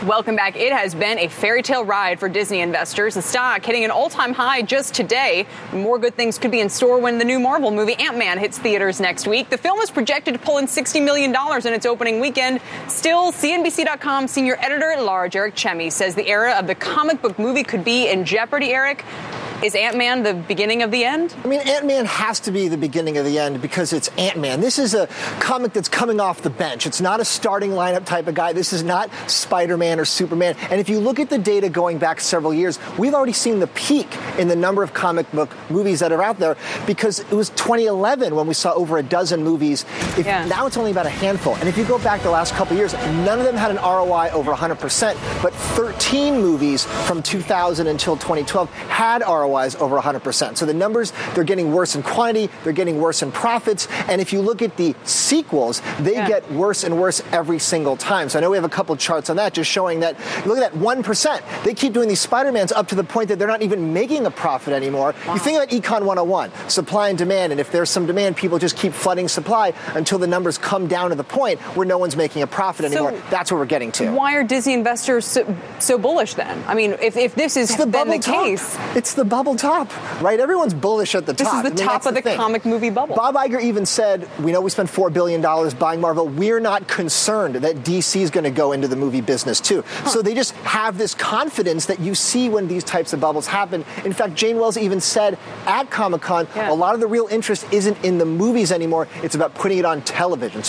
Welcome back. It has been a fairy tale ride for Disney investors. The stock hitting an all-time high just today. More good things could be in store when the new Marvel movie Ant-Man hits theaters next week. The film is projected to pull in $60 million in its opening weekend. Still, CNBC.com senior editor-at-large Eric Chemi says the era of the comic book movie could be in jeopardy. Eric, is Ant-Man the beginning of the end? I mean, Ant-Man has to be the beginning of the end because it's Ant-Man. This is a comic that's coming off the bench. It's not a starting lineup type of guy. This is not Spider-Man or Superman. And if you look at the data going back several years, we've already seen the peak in the number of comic book movies that are out there because it was 2011 when we saw over a dozen movies. Now it's only about a handful. And if you go back the last couple of years, none of them had an ROI over 100%, but 13 movies from 2000 until 2012 had ROIs over 100%. So the numbers, they're getting worse in quantity, they're getting worse in profits, and if you look at the sequels, they get worse and worse every single time. So I know we have a couple charts on that just showing that, look at that, 1%. They keep doing these Spider-Mans up to the point that they're not even making a profit anymore. Wow. You think about Econ 101, supply and demand, and if there's some demand, people just keep flooding supply until the numbers come down to the point where no one's making a profit anymore. That's what we're getting to. Why are Disney investors so bullish then? I mean, if this is the case. It's the bubble top, right? Everyone's bullish at the top. This is the top of the comic movie bubble. Bob Iger even said, we know we spent $4 billion buying Marvel. We're not concerned that DC is going to go into the movie business too. So they just have this confidence that you see when these types of bubbles happen. In fact, Jane Wells even said at Comic-Con, a lot of the real interest isn't in the movies anymore. It's about putting it on television.